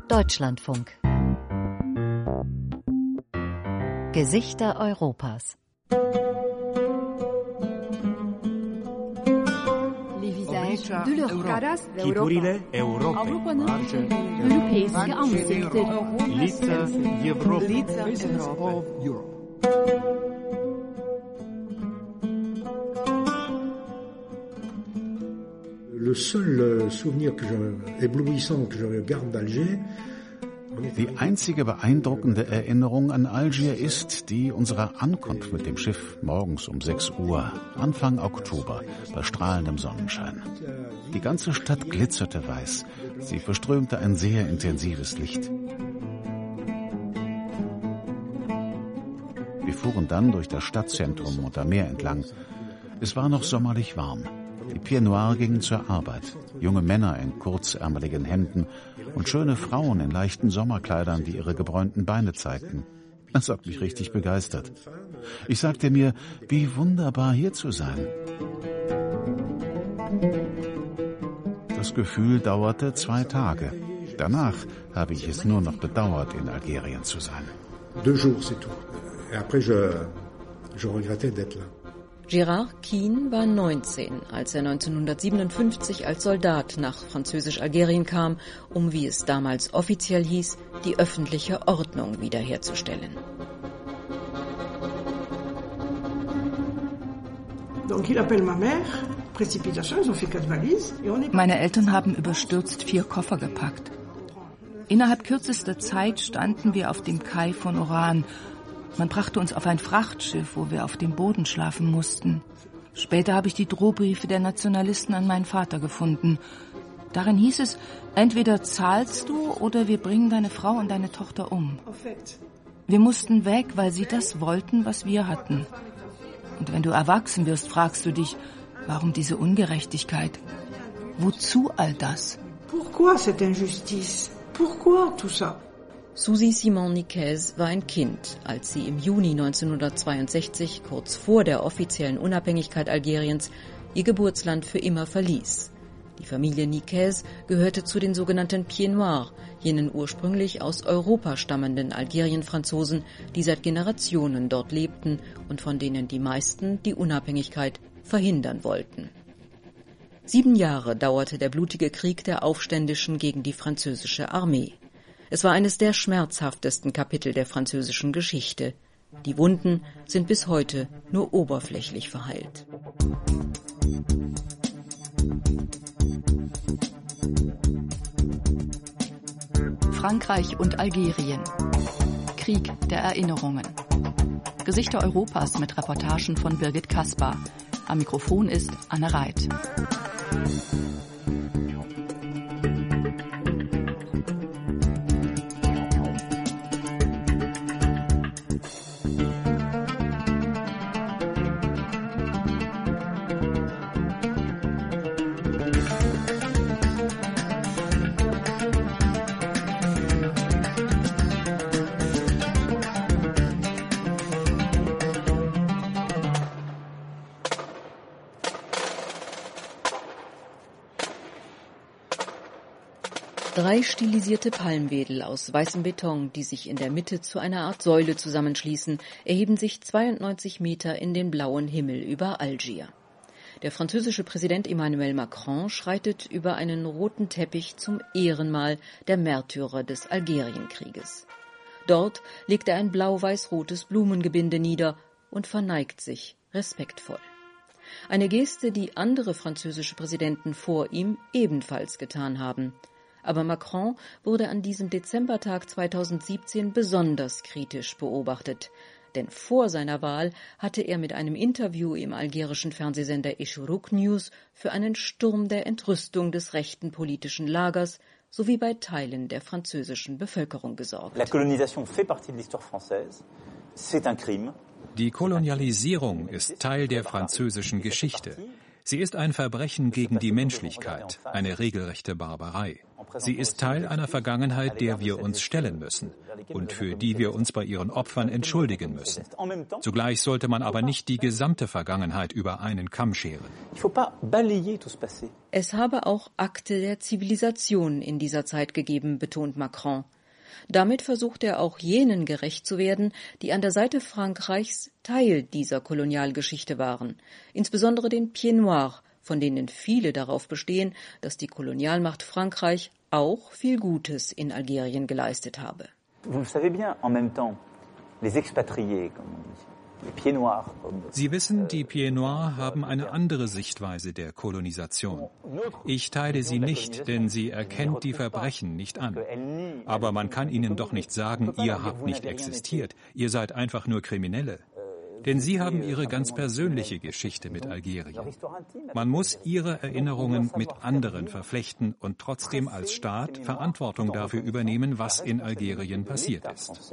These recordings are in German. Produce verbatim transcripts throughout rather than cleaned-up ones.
Deutschlandfunk. Gesichter Europas. Chiturile Europei. Europeiske ansikter. Lica Европы. Le seul souvenir que je, éblouissant que je garde d'Alger. Die einzige beeindruckende Erinnerung an Algier ist die unserer Ankunft mit dem Schiff morgens um sechs Uhr, Anfang Oktober, bei strahlendem Sonnenschein. Die ganze Stadt glitzerte weiß, sie verströmte ein sehr intensives Licht. Wir fuhren dann durch das Stadtzentrum und am Meer entlang. Es war noch sommerlich warm. Die Pieds Noirs gingen zur Arbeit, junge Männer in kurzärmeligen Hemden und schöne Frauen in leichten Sommerkleidern, die ihre gebräunten Beine zeigten. Das hat mich richtig begeistert. Ich sagte mir, wie wunderbar hier zu sein. Das Gefühl dauerte zwei Tage. Danach habe ich es nur noch bedauert, in Algerien zu sein. Deux jours, c'est tout. Et après, je, je regrettais d'être là. Gérard Quine war neunzehn, als er neunzehnhundertsiebenundfünfzig als Soldat nach Französisch-Algerien kam, um, wie es damals offiziell hieß, die öffentliche Ordnung wiederherzustellen. Meine Eltern haben überstürzt vier Koffer gepackt. Innerhalb kürzester Zeit standen wir auf dem Kai von Oran. Man brachte uns auf ein Frachtschiff, wo wir auf dem Boden schlafen mussten. Später habe ich die Drohbriefe der Nationalisten an meinen Vater gefunden. Darin hieß es, entweder zahlst du oder wir bringen deine Frau und deine Tochter um. Wir mussten weg, weil sie das wollten, was wir hatten. Und wenn du erwachsen wirst, fragst du dich, warum diese Ungerechtigkeit? Wozu all das? Pourquoi cette injustice? Pourquoi tout ça? Susi Simon Nicaise war ein Kind, als sie im Juni neunzehnhundertzweiundsechzig, kurz vor der offiziellen Unabhängigkeit Algeriens, ihr Geburtsland für immer verließ. Die Familie Nicaise gehörte zu den sogenannten Pieds Noirs, jenen ursprünglich aus Europa stammenden Algerien-Franzosen, die seit Generationen dort lebten und von denen die meisten die Unabhängigkeit verhindern wollten. Sieben Jahre dauerte der blutige Krieg der Aufständischen gegen die französische Armee. Es war eines der schmerzhaftesten Kapitel der französischen Geschichte. Die Wunden sind bis heute nur oberflächlich verheilt. Frankreich und Algerien. Krieg der Erinnerungen. Gesichter Europas mit Reportagen von Birgit Kaspar. Am Mikrofon ist Anne Reit. Drei stilisierte Palmwedel aus weißem Beton, die sich in der Mitte zu einer Art Säule zusammenschließen, erheben sich zweiundneunzig Meter in den blauen Himmel über Algier. Der französische Präsident Emmanuel Macron schreitet über einen roten Teppich zum Ehrenmal der Märtyrer des Algerienkrieges. Dort legt er ein blau-weiß-rotes Blumengebinde nieder und verneigt sich respektvoll. Eine Geste, die andere französische Präsidenten vor ihm ebenfalls getan haben. Aber Macron wurde an diesem Dezembertag zweitausendsiebzehn besonders kritisch beobachtet. Denn vor seiner Wahl hatte er mit einem Interview im algerischen Fernsehsender Echourok News für einen Sturm der Entrüstung des rechten politischen Lagers sowie bei Teilen der französischen Bevölkerung gesorgt. La colonisation fait partie de l'histoire française. C'est un crime. Die Kolonialisierung ist Teil der französischen Geschichte. Sie ist ein Verbrechen gegen die Menschlichkeit, eine regelrechte Barbarei. Sie ist Teil einer Vergangenheit, der wir uns stellen müssen und für die wir uns bei ihren Opfern entschuldigen müssen. Zugleich sollte man aber nicht die gesamte Vergangenheit über einen Kamm scheren. Es habe auch Akte der Zivilisation in dieser Zeit gegeben, betont Macron. Damit versucht er auch jenen gerecht zu werden, die an der Seite Frankreichs Teil dieser Kolonialgeschichte waren, insbesondere den Pieds Noirs, von denen viele darauf bestehen, dass die Kolonialmacht Frankreich auch viel Gutes in Algerien geleistet habe. Sie wissen, die Pieds Noirs haben eine andere Sichtweise der Kolonisation. Ich teile sie nicht, denn sie erkennt die Verbrechen nicht an. Aber man kann ihnen doch nicht sagen, ihr habt nicht existiert, ihr seid einfach nur Kriminelle. Denn sie haben ihre ganz persönliche Geschichte mit Algerien. Man muss ihre Erinnerungen mit anderen verflechten und trotzdem als Staat Verantwortung dafür übernehmen, was in Algerien passiert ist.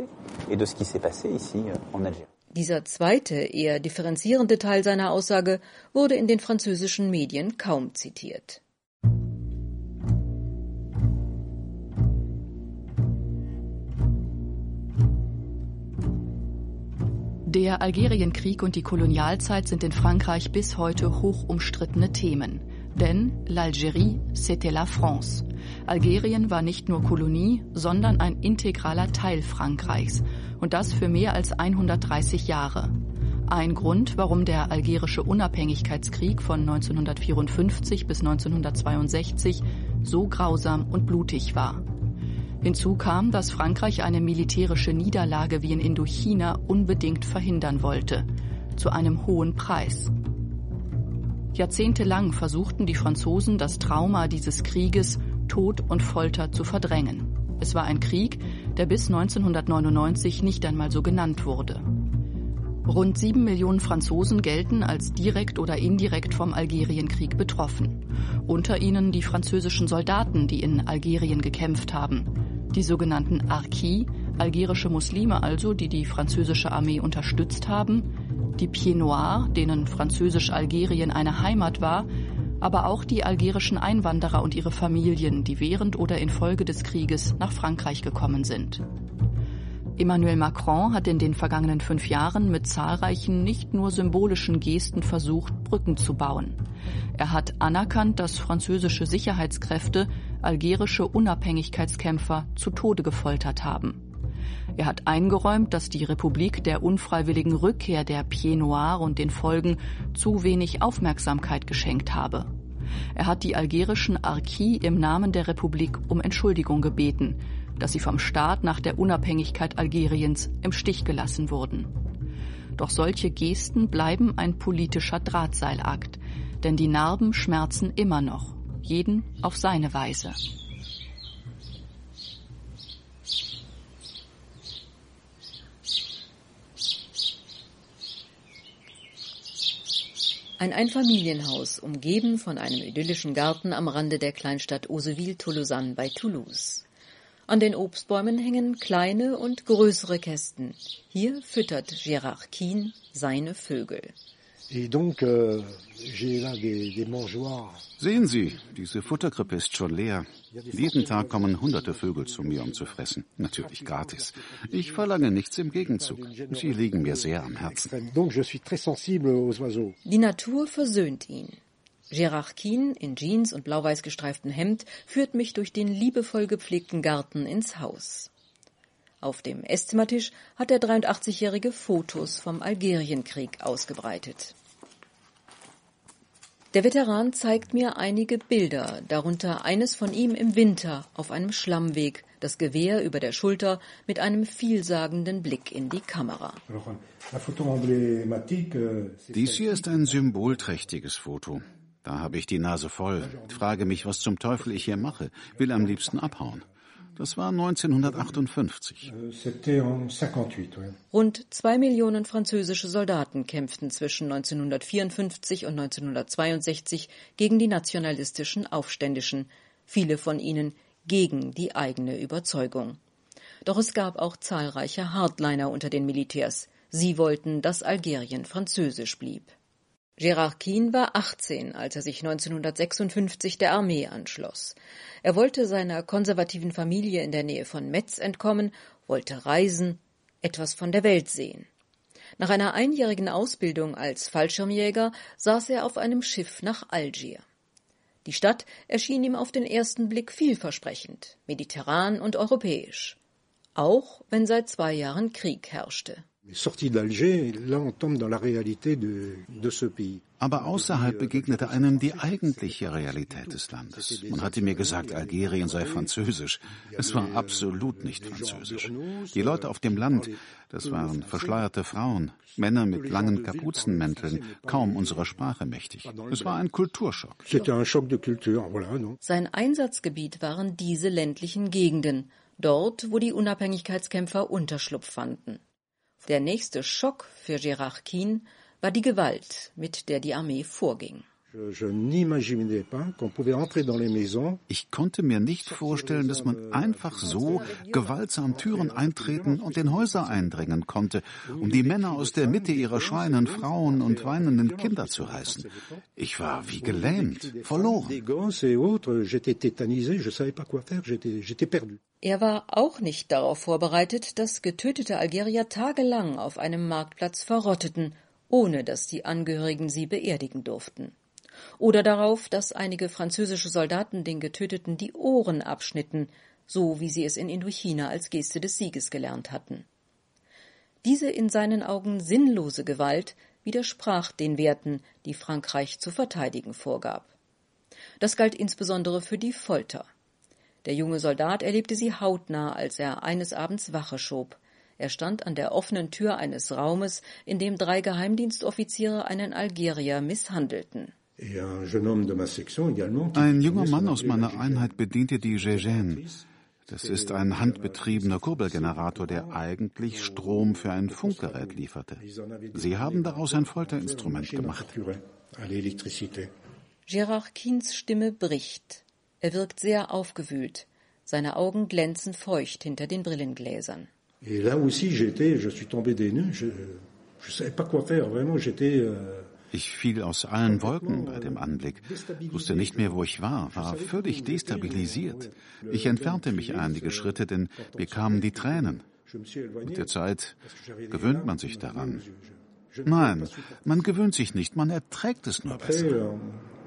Dieser zweite, eher differenzierende Teil seiner Aussage wurde in den französischen Medien kaum zitiert. Der Algerienkrieg und die Kolonialzeit sind in Frankreich bis heute hoch umstrittene Themen. Denn l'Algérie, c'était la France. Algerien war nicht nur Kolonie, sondern ein integraler Teil Frankreichs. Und das für mehr als hundertdreißig Jahre. Ein Grund, warum der algerische Unabhängigkeitskrieg von neunzehnhundertvierundfünfzig bis neunzehnhundertzweiundsechzig so grausam und blutig war. Hinzu kam, dass Frankreich eine militärische Niederlage wie in Indochina unbedingt verhindern wollte, zu einem hohen Preis. Jahrzehntelang versuchten die Franzosen, das Trauma dieses Krieges, Tod und Folter zu verdrängen. Es war ein Krieg, der bis neunzehnhundertneunundneunzig nicht einmal so genannt wurde. Rund sieben Millionen Franzosen gelten als direkt oder indirekt vom Algerienkrieg betroffen. Unter ihnen die französischen Soldaten, die in Algerien gekämpft haben. Die sogenannten Harkis, algerische Muslime also, die die französische Armee unterstützt haben. Die Pieds Noirs, denen Französisch-Algerien eine Heimat war, aber auch die algerischen Einwanderer und ihre Familien, die während oder infolge des Krieges nach Frankreich gekommen sind. Emmanuel Macron hat in den vergangenen fünf Jahren mit zahlreichen, nicht nur symbolischen Gesten versucht, Brücken zu bauen. Er hat anerkannt, dass französische Sicherheitskräfte algerische Unabhängigkeitskämpfer zu Tode gefoltert haben. Er hat eingeräumt, dass die Republik der unfreiwilligen Rückkehr der Pieds Noirs und den Folgen zu wenig Aufmerksamkeit geschenkt habe. Er hat die algerischen Harkis im Namen der Republik um Entschuldigung gebeten, dass sie vom Staat nach der Unabhängigkeit Algeriens im Stich gelassen wurden. Doch solche Gesten bleiben ein politischer Drahtseilakt, denn die Narben schmerzen immer noch, jeden auf seine Weise. Ein Einfamilienhaus, umgeben von einem idyllischen Garten am Rande der Kleinstadt Auseville-Tolosanne bei Toulouse. An den Obstbäumen hängen kleine und größere Kästen. Hier füttert Gérard Quin seine Vögel. Sehen Sie, diese Futterkrippe ist schon leer. Jeden Tag kommen hunderte Vögel zu mir, um zu fressen. Natürlich gratis. Ich verlange nichts im Gegenzug. Sie liegen mir sehr am Herzen. Die Natur versöhnt ihn. Gérard Quin in Jeans und blau-weiß gestreiftem Hemd führt mich durch den liebevoll gepflegten Garten ins Haus. Auf dem Esszimmertisch hat der dreiundachtzigjährige Fotos vom Algerienkrieg ausgebreitet. Der Veteran zeigt mir einige Bilder, darunter eines von ihm im Winter auf einem Schlammweg, das Gewehr über der Schulter mit einem vielsagenden Blick in die Kamera. Dies hier ist ein symbolträchtiges Foto. Da habe ich die Nase voll, frage mich, was zum Teufel ich hier mache, will am liebsten abhauen. Das war neunzehnhundertachtundfünfzig. Rund zwei Millionen französische Soldaten kämpften zwischen neunzehnhundertvierundfünfzig und neunzehnhundertzweiundsechzig gegen die nationalistischen Aufständischen, viele von ihnen gegen die eigene Überzeugung. Doch es gab auch zahlreiche Hardliner unter den Militärs. Sie wollten, dass Algerien französisch blieb. Gérard Quine war achtzehn, als er sich neunzehnhundertsechsundfünfzig der Armee anschloss. Er wollte seiner konservativen Familie in der Nähe von Metz entkommen, wollte reisen, etwas von der Welt sehen. Nach einer einjährigen Ausbildung als Fallschirmjäger saß er auf einem Schiff nach Algier. Die Stadt erschien ihm auf den ersten Blick vielversprechend, mediterran und europäisch, auch wenn seit zwei Jahren Krieg herrschte. Aber außerhalb begegnete einem die eigentliche Realität des Landes. Man hatte mir gesagt, Algerien sei französisch. Es war absolut nicht französisch. Die Leute auf dem Land, das waren verschleierte Frauen, Männer mit langen Kapuzenmänteln, kaum unserer Sprache mächtig. Es war ein Kulturschock. Sein Einsatzgebiet waren diese ländlichen Gegenden, dort, wo die Unabhängigkeitskämpfer Unterschlupf fanden. Der nächste Schock für Gérard Quine war die Gewalt, mit der die Armee vorging. Ich konnte mir nicht vorstellen, dass man einfach so gewaltsam Türen eintreten und in Häuser eindringen konnte, um die Männer aus der Mitte ihrer schreienden Frauen und weinenden Kinder zu reißen. Ich war wie gelähmt, verloren. Er war auch nicht darauf vorbereitet, dass getötete Algerier tagelang auf einem Marktplatz verrotteten, ohne dass die Angehörigen sie beerdigen durften. Oder darauf, dass einige französische Soldaten den Getöteten die Ohren abschnitten, so wie sie es in Indochina als Geste des Sieges gelernt hatten. Diese in seinen Augen sinnlose Gewalt widersprach den Werten, die Frankreich zu verteidigen vorgab. Das galt insbesondere für die Folter. Der junge Soldat erlebte sie hautnah, als er eines Abends Wache schob. Er stand an der offenen Tür eines Raumes, in dem drei Geheimdienstoffiziere einen Algerier misshandelten. Ein junger Mann aus meiner Einheit bediente die Gégène. Das ist ein handbetriebener Kurbelgenerator, der eigentlich Strom für ein Funkgerät lieferte. Sie haben daraus ein Folterinstrument gemacht. Gérard Quines Stimme bricht. Er wirkt sehr aufgewühlt. Seine Augen glänzen feucht hinter den Brillengläsern. Ich fiel aus allen Wolken bei dem Anblick, wusste nicht mehr, wo ich war, war völlig destabilisiert. Ich entfernte mich einige Schritte, denn mir kamen die Tränen. Mit der Zeit gewöhnt man sich daran. Nein, man gewöhnt sich nicht, man erträgt es nur besser.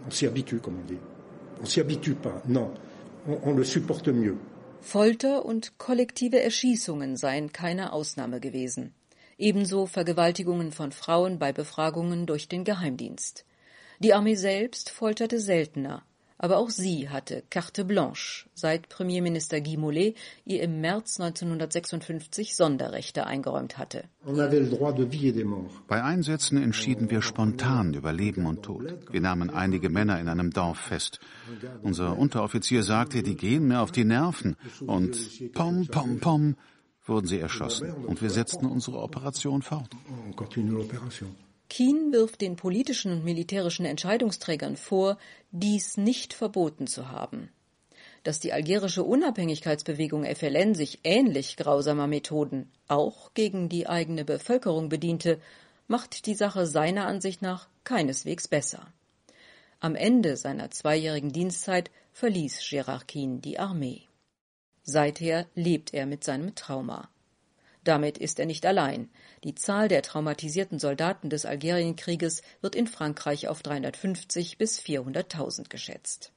Folter und kollektive Erschießungen seien keine Ausnahme gewesen. Ebenso Vergewaltigungen von Frauen bei Befragungen durch den Geheimdienst. Die Armee selbst folterte seltener, aber auch sie hatte carte blanche, seit Premierminister Guy Mollet ihr im März neunzehnhundertsechsundfünfzig Sonderrechte eingeräumt hatte. Bei Einsätzen entschieden wir spontan über Leben und Tod. Wir nahmen einige Männer in einem Dorf fest. Unser Unteroffizier sagte, die gehen mir auf die Nerven. Und pom, pom, pom, wurden sie erschossen. Und wir setzten unsere Operation fort. Quine wirft den politischen und militärischen Entscheidungsträgern vor, dies nicht verboten zu haben. Dass die algerische Unabhängigkeitsbewegung F L N sich ähnlich grausamer Methoden auch gegen die eigene Bevölkerung bediente, macht die Sache seiner Ansicht nach keineswegs besser. Am Ende seiner zweijährigen Dienstzeit verließ Gérard Quine die Armee. Seither lebt er mit seinem Trauma. Damit ist er nicht allein. Die Zahl der traumatisierten Soldaten des Algerienkrieges wird in Frankreich auf dreihundertfünfzig bis vierhunderttausend geschätzt.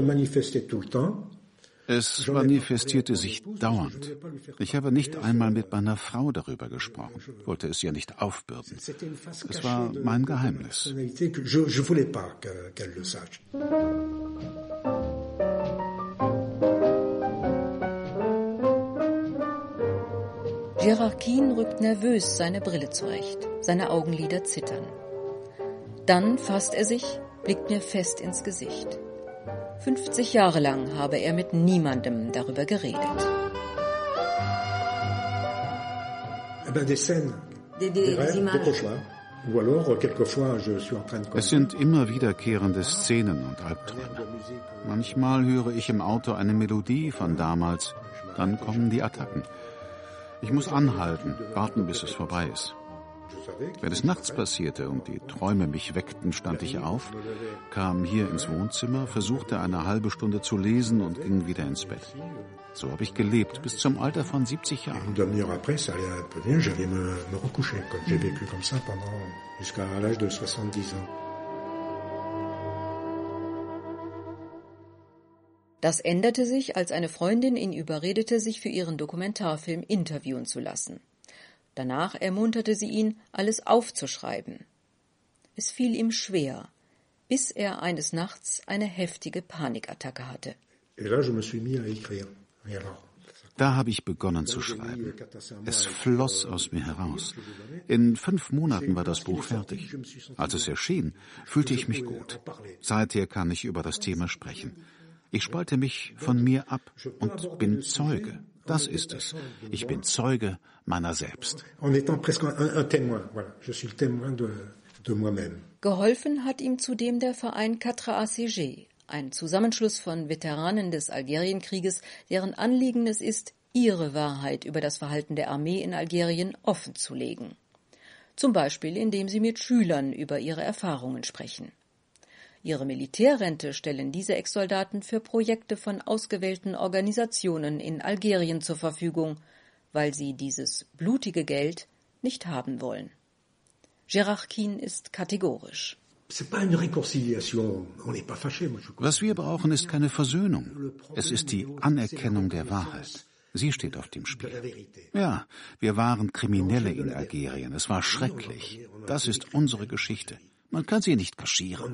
Es manifestierte sich dauernd. Ich habe nicht einmal mit meiner Frau darüber gesprochen, wollte es ihr nicht aufbürden. Es war mein Geheimnis. Gérard Quine rückt nervös seine Brille zurecht. Seine Augenlider zittern. Dann fasst er sich, blickt mir fest ins Gesicht. fünfzig Jahre lang habe er mit niemandem darüber geredet. Es sind immer wiederkehrende Szenen und Albträume. Manchmal höre ich im Auto eine Melodie von damals, dann kommen die Attacken. Ich muss anhalten, warten, bis es vorbei ist. Wenn es nachts passierte und die Träume mich weckten, stand ich auf, kam hier ins Wohnzimmer, versuchte eine halbe Stunde zu lesen und ging wieder ins Bett. So habe ich gelebt, bis zum Alter von siebzig Jahren. Das änderte sich, als eine Freundin ihn überredete, sich für ihren Dokumentarfilm interviewen zu lassen. Danach ermunterte sie ihn, alles aufzuschreiben. Es fiel ihm schwer, bis er eines Nachts eine heftige Panikattacke hatte. Da habe ich begonnen zu schreiben. Es floss aus mir heraus. In fünf Monaten war das Buch fertig. Als es erschien, fühlte ich mich gut. Seither kann ich über das Thema sprechen. Ich spalte mich von mir ab und bin Zeuge. Das ist es. Ich bin Zeuge meiner selbst. Geholfen hat ihm zudem der Verein Quatre A C G, ein Zusammenschluss von Veteranen des Algerienkrieges, deren Anliegen es ist, ihre Wahrheit über das Verhalten der Armee in Algerien offenzulegen. Zum Beispiel, indem sie mit Schülern über ihre Erfahrungen sprechen. Ihre Militärrente stellen diese Ex-Soldaten für Projekte von ausgewählten Organisationen in Algerien zur Verfügung, weil sie dieses blutige Geld nicht haben wollen. Gérard Quine ist kategorisch. Was wir brauchen, ist keine Versöhnung. Es ist die Anerkennung der Wahrheit. Sie steht auf dem Spiel. Ja, wir waren Kriminelle in Algerien. Es war schrecklich. Das ist unsere Geschichte. Man kann sie nicht kaschieren.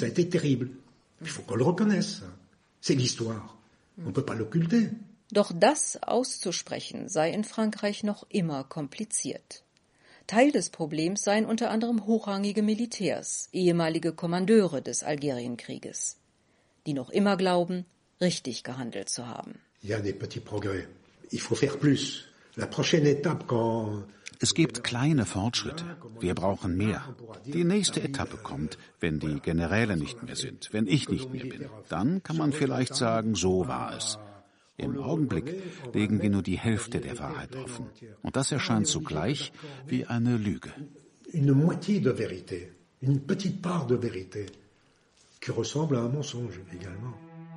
Doch das auszusprechen sei in Frankreich noch immer kompliziert. Teil des Problems seien unter anderem hochrangige Militärs, ehemalige Kommandeure des Algerienkrieges, die noch immer glauben, richtig gehandelt zu haben. Es gibt kleine Fortschritte. Wir brauchen mehr. Die nächste Etappe kommt, wenn die Generäle nicht mehr sind, wenn ich nicht mehr bin. Dann kann man vielleicht sagen, so war es. Im Augenblick legen wir nur die Hälfte der Wahrheit offen. Und das erscheint sogleich wie eine Lüge. Une moitié de vérité, une petite part de vérité, qui ressemble à un mensonge également.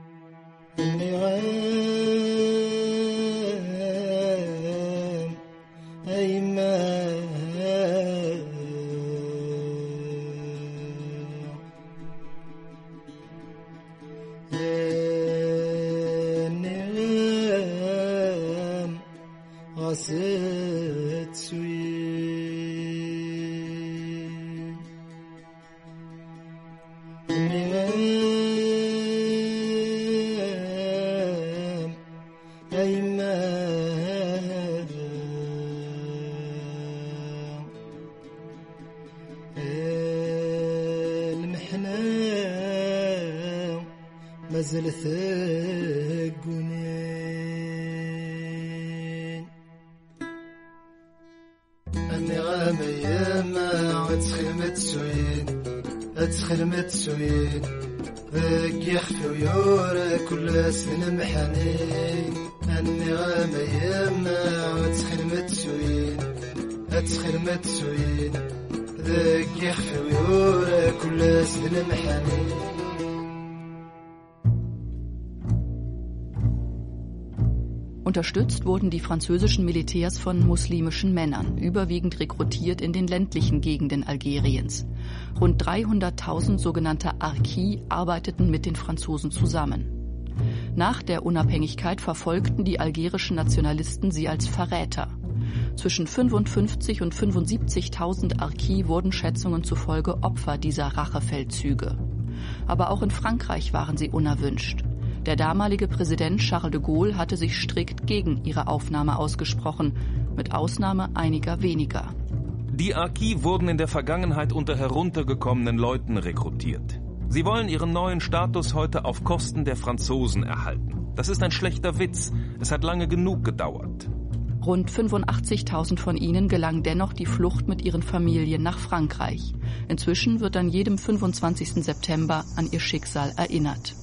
Unterstützt wurden die französischen Militärs von muslimischen Männern, überwiegend rekrutiert in den ländlichen Gegenden Algeriens. Rund dreihunderttausend sogenannte Harkis arbeiteten mit den Franzosen zusammen. Nach der Unabhängigkeit verfolgten die algerischen Nationalisten sie als Verräter. Zwischen fünfundfünfzig und fünfundsiebzigtausend Harkis wurden Schätzungen zufolge Opfer dieser Rachefeldzüge. Aber auch in Frankreich waren sie unerwünscht. Der damalige Präsident Charles de Gaulle hatte sich strikt gegen ihre Aufnahme ausgesprochen, mit Ausnahme einiger weniger. Die Harkis wurden in der Vergangenheit unter heruntergekommenen Leuten rekrutiert. Sie wollen ihren neuen Status heute auf Kosten der Franzosen erhalten. Das ist ein schlechter Witz. Es hat lange genug gedauert. Rund fünfundachtzigtausend von ihnen gelang dennoch die Flucht mit ihren Familien nach Frankreich. Inzwischen wird an jedem fünfundzwanzigsten September an ihr Schicksal erinnert.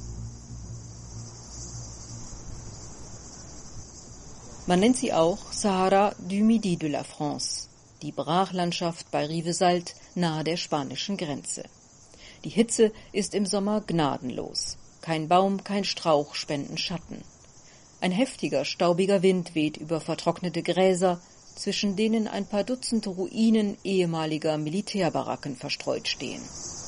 Man nennt sie auch Sahara du Midi de la France, die Brachlandschaft bei Rivesaltes nahe der spanischen Grenze. Die Hitze ist im Sommer gnadenlos. Kein Baum, kein Strauch spenden Schatten. Ein heftiger, staubiger Wind weht über vertrocknete Gräser, zwischen denen ein paar Dutzend Ruinen ehemaliger Militärbaracken verstreut stehen.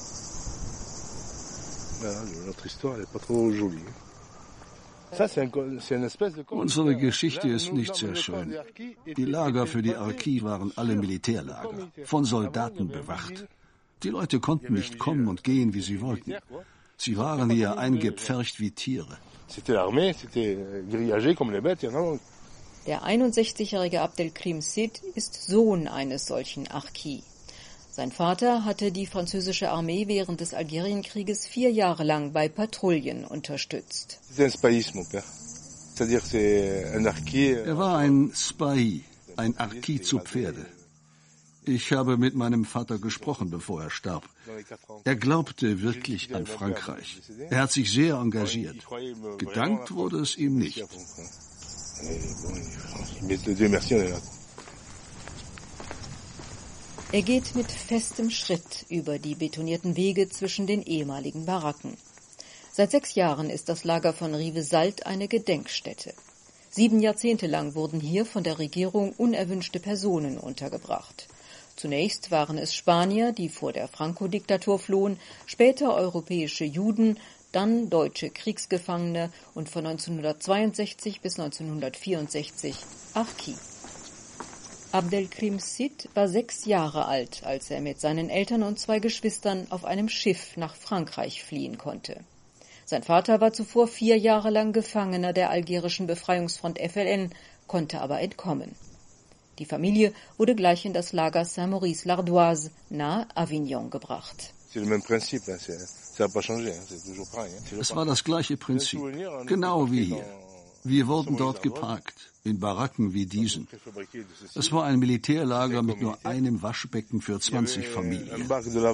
Unsere Geschichte ist nicht sehr schön. Die Lager für die Harkis waren alle Militärlager, von Soldaten bewacht. Die Leute konnten nicht kommen und gehen, wie sie wollten. Sie waren hier eingepfercht wie Tiere. Der einundsechzigjährige Abdelkrim Sid ist Sohn eines solchen Harkis. Sein Vater hatte die französische Armee während des Algerienkrieges vier Jahre lang bei Patrouillen unterstützt. Er war ein Spahi, ein Harkis zu Pferde. Ich habe mit meinem Vater gesprochen, bevor er starb. Er glaubte wirklich an Frankreich. Er hat sich sehr engagiert. Gedankt wurde es ihm nicht. Er geht mit festem Schritt über die betonierten Wege zwischen den ehemaligen Baracken. Seit sechs Jahren ist das Lager von Rivesaltes eine Gedenkstätte. Sieben Jahrzehnte lang wurden hier von der Regierung unerwünschte Personen untergebracht. Zunächst waren es Spanier, die vor der Franco-Diktatur flohen, später europäische Juden, dann deutsche Kriegsgefangene und von neunzehnhundertzweiundsechzig bis neunzehnhundertvierundsechzig Harkis. Abdelkrim Sid war sechs Jahre alt, als er mit seinen Eltern und zwei Geschwistern auf einem Schiff nach Frankreich fliehen konnte. Sein Vater war zuvor vier Jahre lang Gefangener der algerischen Befreiungsfront F L N, konnte aber entkommen. Die Familie wurde gleich in das Lager Saint-Maurice-l'Ardoise nahe Avignon gebracht. Es war das gleiche Prinzip, genau wie hier. Wir wurden dort geparkt, in Baracken wie diesen. Es war ein Militärlager mit nur einem Waschbecken für zwanzig Familien.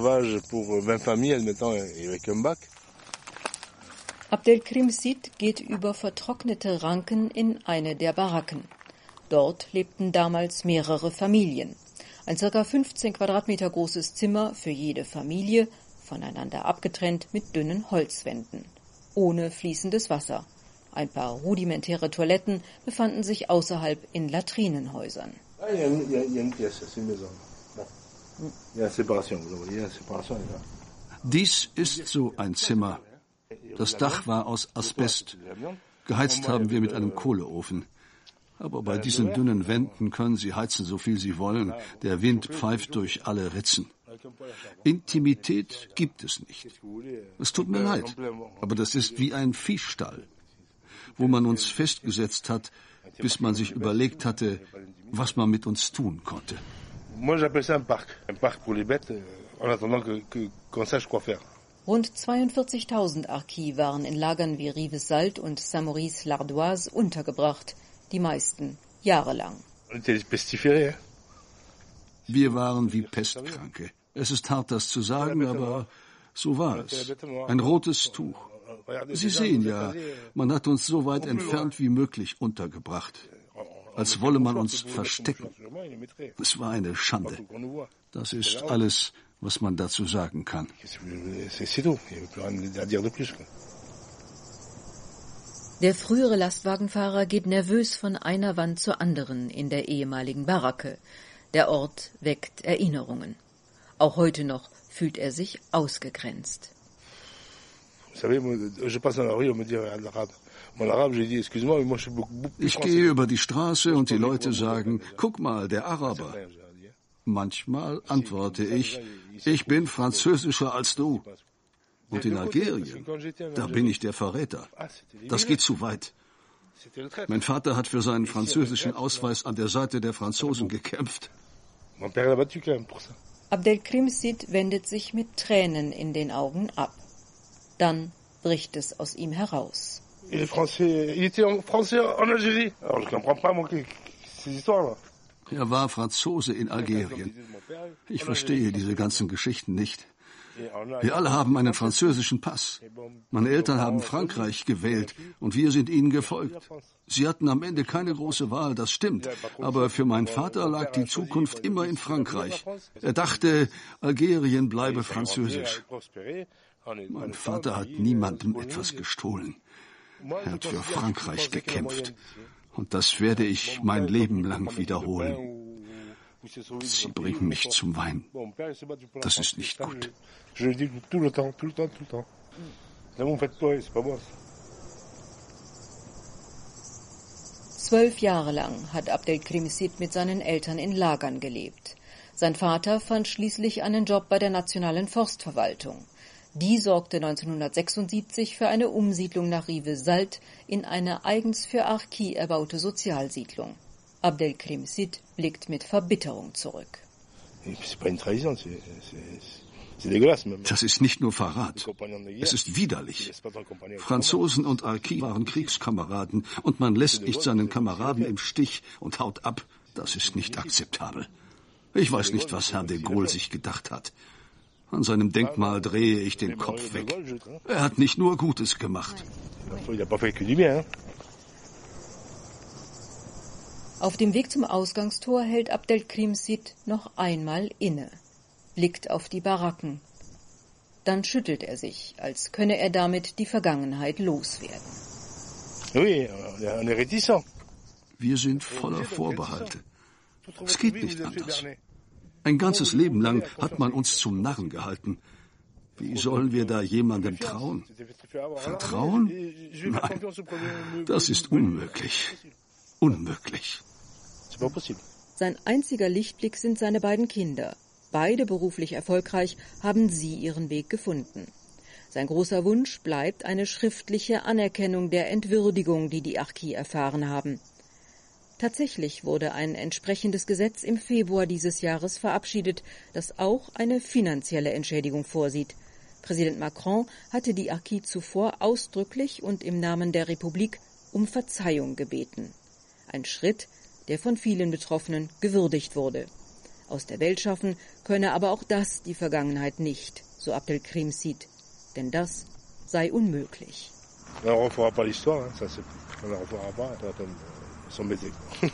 Abdelkrim Sid geht über vertrocknete Ranken in eine der Baracken. Dort lebten damals mehrere Familien. Ein ca. fünfzehn Quadratmeter großes Zimmer für jede Familie, voneinander abgetrennt mit dünnen Holzwänden. Ohne fließendes Wasser. Ein paar rudimentäre Toiletten befanden sich außerhalb in Latrinenhäusern. Dies ist so ein Zimmer. Das Dach war aus Asbest. Geheizt haben wir mit einem Kohleofen. Aber bei diesen dünnen Wänden können Sie heizen, so viel Sie wollen. Der Wind pfeift durch alle Ritzen. Intimität gibt es nicht. Es tut mir leid, aber das ist wie ein Viehstall, wo man uns festgesetzt hat, bis man sich überlegt hatte, was man mit uns tun konnte. Rund zweiundvierzigtausend Harkis waren in Lagern wie Rivesaltes und Saint-Maurice-l'Ardoise untergebracht, die meisten jahrelang. Wir waren wie Pestkranke. Es ist hart, das zu sagen, aber so war es. Ein rotes Tuch. Sie sehen ja, man hat uns so weit entfernt wie möglich untergebracht, als wolle man uns verstecken. Es war eine Schande. Das ist alles, was man dazu sagen kann. Der frühere Lastwagenfahrer geht nervös von einer Wand zur anderen in der ehemaligen Baracke. Der Ort weckt Erinnerungen. Auch heute noch fühlt er sich ausgegrenzt. Ich gehe über die Straße und die Leute sagen, guck mal, der Araber. Manchmal antworte ich, ich bin französischer als du. Und in Algerien, da bin ich der Verräter. Das geht zu weit. Mein Vater hat für seinen französischen Ausweis an der Seite der Franzosen gekämpft. Abdelkrim Sid wendet sich mit Tränen in den Augen ab. Dann bricht es aus ihm heraus. Er war Franzose in Algerien. Ich verstehe diese ganzen Geschichten nicht. Wir alle haben einen französischen Pass. Meine Eltern haben Frankreich gewählt und wir sind ihnen gefolgt. Sie hatten am Ende keine große Wahl, das stimmt. Aber für meinen Vater lag die Zukunft immer in Frankreich. Er dachte, Algerien bleibe französisch. Mein Vater hat niemandem etwas gestohlen. Er hat für Frankreich gekämpft. Und das werde ich mein Leben lang wiederholen. Sie bringen mich zum Weinen. Das ist nicht gut. Zwölf Jahre lang hat Abdelkrim Sid mit seinen Eltern in Lagern gelebt. Sein Vater fand schließlich einen Job bei der Nationalen Forstverwaltung. Die sorgte neunzehnhundertsechsundsiebzig für eine Umsiedlung nach Rivesaltes in eine eigens für Arquis erbaute Sozialsiedlung. Abdelkrim Sid blickt mit Verbitterung zurück. Das ist nicht nur Verrat, es ist widerlich. Franzosen und Arquis waren Kriegskameraden und man lässt nicht seinen Kameraden im Stich und haut ab. Das ist nicht akzeptabel. Ich weiß nicht, was Herr de Gaulle sich gedacht hat. An seinem Denkmal drehe ich den Kopf weg. Er hat nicht nur Gutes gemacht. Auf dem Weg zum Ausgangstor hält Abdelkrim Sid noch einmal inne, blickt auf die Baracken. Dann schüttelt er sich, als könne er damit die Vergangenheit loswerden. Wir sind voller Vorbehalte. Es geht nicht anders. Ein ganzes Leben lang hat man uns zum Narren gehalten. Wie sollen wir da jemandem trauen? Vertrauen? Nein, das ist unmöglich. Unmöglich. Sein einziger Lichtblick sind seine beiden Kinder. Beide beruflich erfolgreich, haben sie ihren Weg gefunden. Sein großer Wunsch bleibt eine schriftliche Anerkennung der Entwürdigung, die die Arquis erfahren haben. Tatsächlich wurde ein entsprechendes Gesetz im Februar dieses Jahres verabschiedet, das auch eine finanzielle Entschädigung vorsieht. Präsident Macron hatte die Arquis zuvor ausdrücklich und im Namen der Republik um Verzeihung gebeten. Ein Schritt, der von vielen Betroffenen gewürdigt wurde. Aus der Welt schaffen könne aber auch das die Vergangenheit nicht, so Abdelkrim Sid. Denn das sei unmöglich. On ne refera pas l'histoire, hein, ça c'est, on ne refera pas, attends, s'embêter.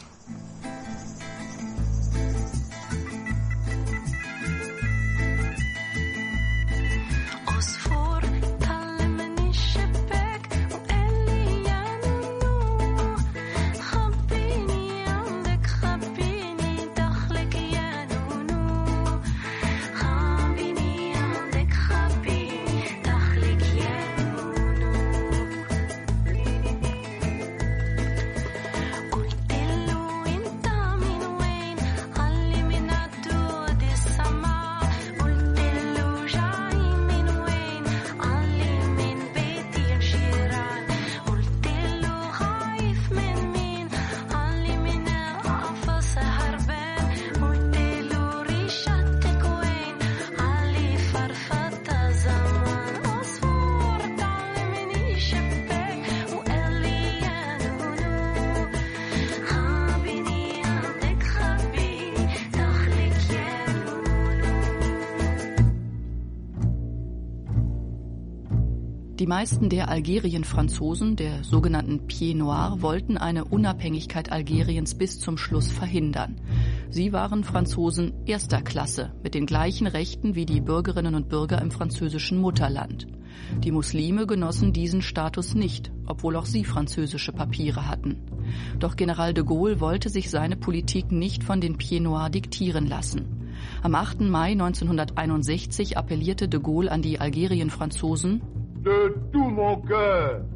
Die meisten der Algerien-Franzosen, der sogenannten Pieds Noirs, wollten eine Unabhängigkeit Algeriens bis zum Schluss verhindern. Sie waren Franzosen erster Klasse, mit den gleichen Rechten wie die Bürgerinnen und Bürger im französischen Mutterland. Die Muslime genossen diesen Status nicht, obwohl auch sie französische Papiere hatten. Doch General de Gaulle wollte sich seine Politik nicht von den Pieds Noirs diktieren lassen. Am achten Mai neunzehnhunderteinundsechzig appellierte de Gaulle an die Algerien-Franzosen: De tout mon cœur,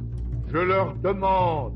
je leur demande,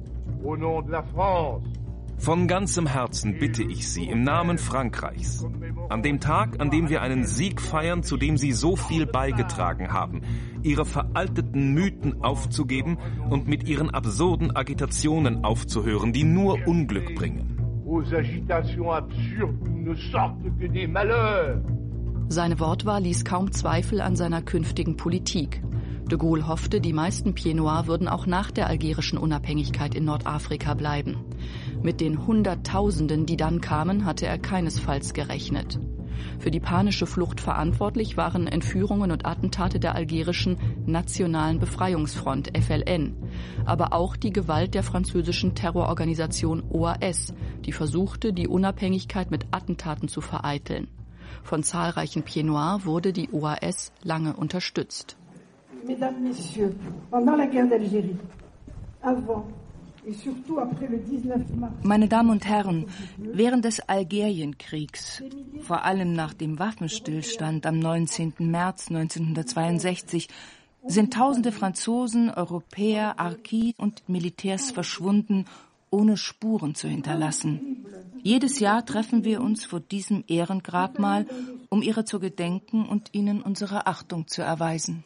au nom de la France. Von ganzem Herzen bitte ich Sie im Namen Frankreichs, an dem Tag, an dem wir einen Sieg feiern, zu dem Sie so viel beigetragen haben, Ihre veralteten Mythen aufzugeben und mit Ihren absurden Agitationen aufzuhören, die nur Unglück bringen. Aux agitations absurdes ne sortent que des malheurs. Seine Wortwahl ließ kaum Zweifel an seiner künftigen Politik. De Gaulle hoffte, die meisten Pieds Noirs würden auch nach der algerischen Unabhängigkeit in Nordafrika bleiben. Mit den Hunderttausenden, die dann kamen, hatte er keinesfalls gerechnet. Für die panische Flucht verantwortlich waren Entführungen und Attentate der algerischen Nationalen Befreiungsfront F L N, aber auch die Gewalt der französischen Terrororganisation O A S, die versuchte, die Unabhängigkeit mit Attentaten zu vereiteln. Von zahlreichen Pieds Noirs wurde die O A S lange unterstützt. Mesdames, Messieurs, pendant la guerre d'Algérie, avant et surtout après le dix-neuf mars. Meine Damen und Herren, während des Algerienkriegs, vor allem nach dem Waffenstillstand am neunzehnten März neunzehnhundertzweiundsechzig, sind tausende Franzosen, Europäer, Harkis und Militärs verschwunden, ohne Spuren zu hinterlassen. Jedes Jahr treffen wir uns vor diesem Ehrengrabmal, um ihrer zu gedenken und ihnen unsere Achtung zu erweisen.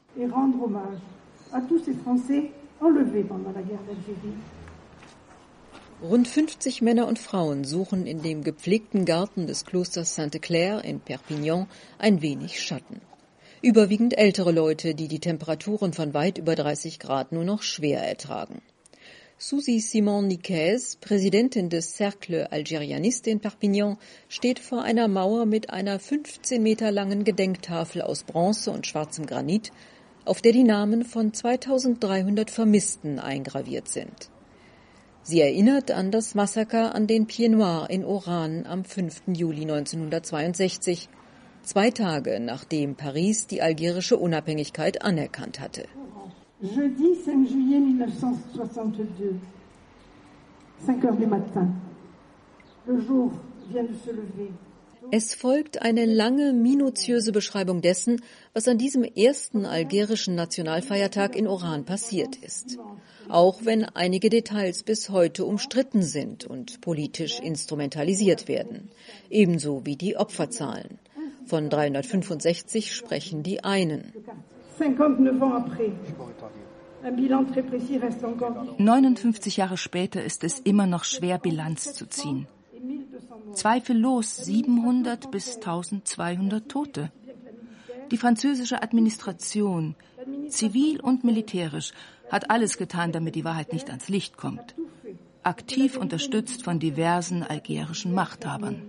Rund fünfzig Männer und Frauen suchen in dem gepflegten Garten des Klosters Sainte-Claire in Perpignan ein wenig Schatten. Überwiegend ältere Leute, die die Temperaturen von weit über dreißig Grad nur noch schwer ertragen. Suzy Simon Nicaise, Präsidentin des Cercle Algérianiste in Perpignan, steht vor einer Mauer mit einer fünfzehn Meter langen Gedenktafel aus Bronze und schwarzem Granit, auf der die Namen von zweitausenddreihundert Vermissten eingraviert sind. Sie erinnert an das Massaker an den Pieds Noirs in Oran am fünften Juli neunzehnhundertzweiundsechzig, zwei Tage nachdem Paris die algerische Unabhängigkeit anerkannt hatte. Jeudi cinq juillet mille neuf cent soixante-deux, cinq heures du matin. Le jour vient de se lever. Es folgt eine lange, minutiöse Beschreibung dessen, was an diesem ersten algerischen Nationalfeiertag in Oran passiert ist. Auch wenn einige Details bis heute umstritten sind und politisch instrumentalisiert werden. Ebenso wie die Opferzahlen. Von dreihundertfünfundsechzig sprechen die einen. neunundfünfzig Jahre später ist es immer noch schwer, Bilanz zu ziehen. Zweifellos siebenhundert bis eintausendzweihundert Tote. Die französische Administration, zivil und militärisch, hat alles getan, damit die Wahrheit nicht ans Licht kommt. Aktiv unterstützt von diversen algerischen Machthabern.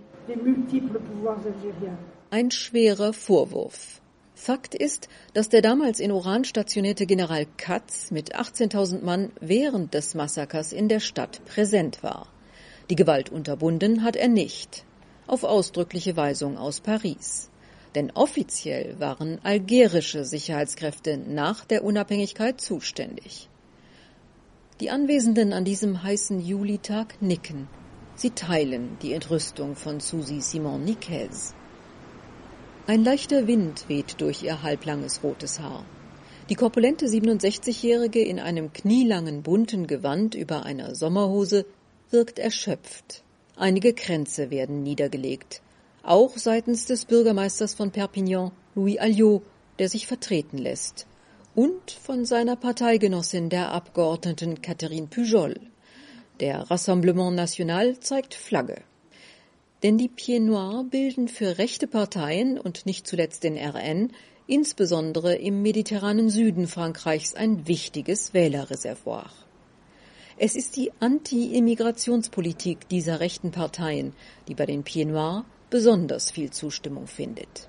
Ein schwerer Vorwurf. Fakt ist, dass der damals in Oran stationierte General Katz mit achtzehntausend Mann während des Massakers in der Stadt präsent war. Die Gewalt unterbunden hat er nicht, auf ausdrückliche Weisung aus Paris. Denn offiziell waren algerische Sicherheitskräfte nach der Unabhängigkeit zuständig. Die Anwesenden an diesem heißen Julitag nicken. Sie teilen die Entrüstung von Suzy Simon Nicaise. Ein leichter Wind weht durch ihr halblanges rotes Haar. Die korpulente siebenundsechzigjährige in einem knielangen bunten Gewand über einer Sommerhose wirkt erschöpft. Einige Kränze werden niedergelegt. Auch seitens des Bürgermeisters von Perpignan, Louis Alliot, der sich vertreten lässt. Und von seiner Parteigenossin, der Abgeordneten Catherine Pujol. Der Rassemblement National zeigt Flagge. Denn die Pieds Noirs bilden für rechte Parteien und nicht zuletzt den R N, insbesondere im mediterranen Süden Frankreichs, ein wichtiges Wählerreservoir. Es ist die Anti-Immigrationspolitik dieser rechten Parteien, die bei den Pieds Noirs besonders viel Zustimmung findet.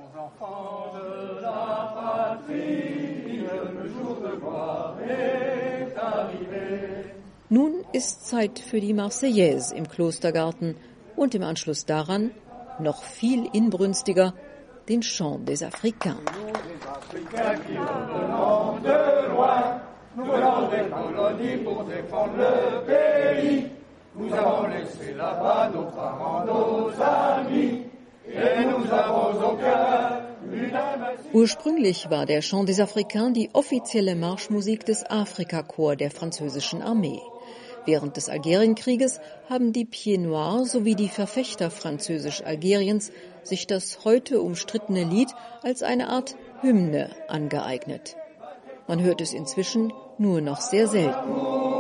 Nun ist Zeit für die Marseillaise im Klostergarten und im Anschluss daran, noch viel inbrünstiger, den Chant des Africains. Ursprünglich war der Chant des Africains die offizielle Marschmusik des Afrikakorps der französischen Armee. Während des Algerienkrieges haben die Pieds Noirs sowie die Verfechter Französisch-Algeriens sich das heute umstrittene Lied als eine Art Hymne angeeignet. Man hört es inzwischen nur noch sehr selten.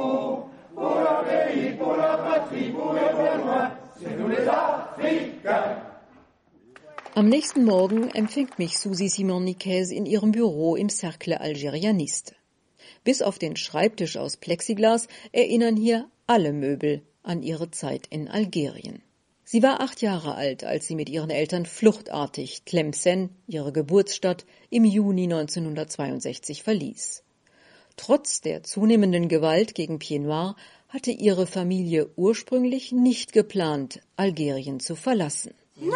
Am nächsten Morgen empfängt mich Suzy Simon Nicaise in ihrem Büro im Cercle Algérianiste. Bis auf den Schreibtisch aus Plexiglas erinnern hier alle Möbel an ihre Zeit in Algerien. Sie war acht Jahre alt, als sie mit ihren Eltern fluchtartig Tlemcen, ihre Geburtsstadt, im Juni neunzehnhundertzweiundsechzig verließ. Trotz der zunehmenden Gewalt gegen Pieds Noirs hatte ihre Familie ursprünglich nicht geplant, Algerien zu verlassen.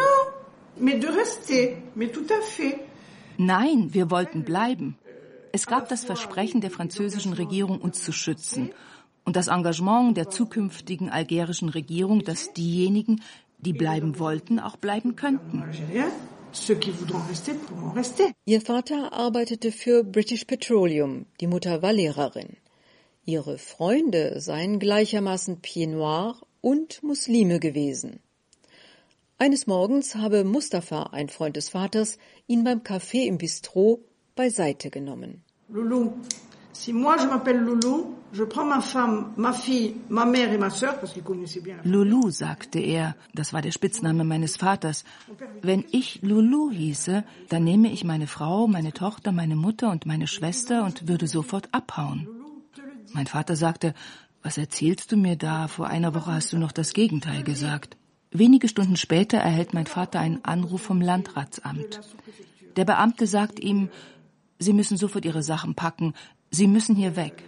Nein, wir wollten bleiben. Es gab das Versprechen der französischen Regierung, uns zu schützen. Und das Engagement der zukünftigen algerischen Regierung, dass diejenigen, die bleiben wollten, auch bleiben könnten. Ihr Vater arbeitete für British Petroleum, die Mutter war Lehrerin. Ihre Freunde seien gleichermaßen Pieds Noirs und Muslime gewesen. Eines Morgens habe Mustafa, ein Freund des Vaters, ihn beim Café im Bistro beiseite genommen. Loulou, si moi je m'appelle Loulou, je prends ma femme, ma fille, ma mère et ma sœur, parce qu'il connaissait bien la Loulou, sagte er, das war der Spitzname meines Vaters. Wenn ich Loulou hieße, dann nehme ich meine Frau, meine Tochter, meine Mutter und meine Schwester und würde sofort abhauen. Mein Vater sagte, was erzählst du mir da? Vor einer Woche hast du noch das Gegenteil gesagt. Wenige Stunden später erhält mein Vater einen Anruf vom Landratsamt. Der Beamte sagt ihm, Sie müssen sofort Ihre Sachen packen, Sie müssen hier weg.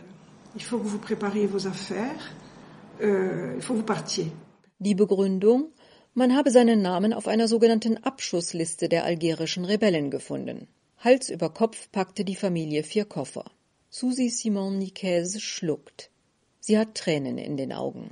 Die Begründung, man habe seinen Namen auf einer sogenannten Abschussliste der algerischen Rebellen gefunden. Hals über Kopf packte die Familie vier Koffer. Susi Simon Nicaise schluckt. Sie hat Tränen in den Augen.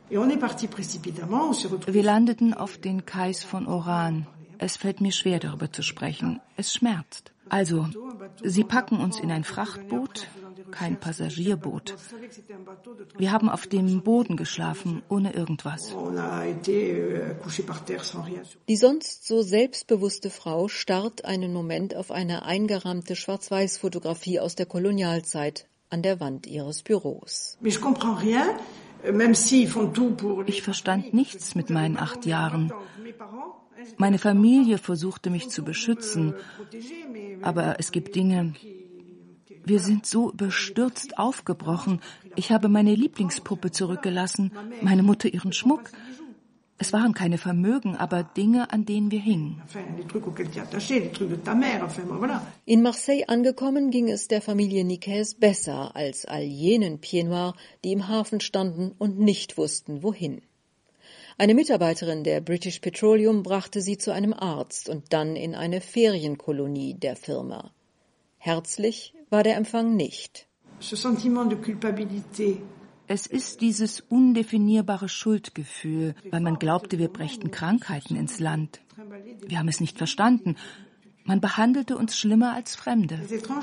Wir landeten auf den Kais von Oran. Es fällt mir schwer, darüber zu sprechen. Es schmerzt. Also, sie packen uns in ein Frachtboot, kein Passagierboot. Wir haben auf dem Boden geschlafen, ohne irgendwas. Die sonst so selbstbewusste Frau starrt einen Moment auf eine eingerahmte Schwarz-Weiß-Fotografie aus der Kolonialzeit an der Wand ihres Büros. Ich verstand nichts mit meinen acht Jahren. Meine Familie versuchte mich zu beschützen, aber es gibt Dinge. Wir sind so überstürzt aufgebrochen. Ich habe meine Lieblingspuppe zurückgelassen, meine Mutter ihren Schmuck. Es waren keine Vermögen, aber Dinge, an denen wir hingen. In Marseille angekommen, ging es der Familie Nicaise besser als all jenen Pieds Noirs, die im Hafen standen und nicht wussten, wohin. Eine Mitarbeiterin der British Petroleum brachte sie zu einem Arzt und dann in eine Ferienkolonie der Firma. Herzlich war der Empfang nicht. Es ist dieses undefinierbare Schuldgefühl, weil man glaubte, wir brächten Krankheiten ins Land. Wir haben es nicht verstanden. Man behandelte uns schlimmer als Fremde.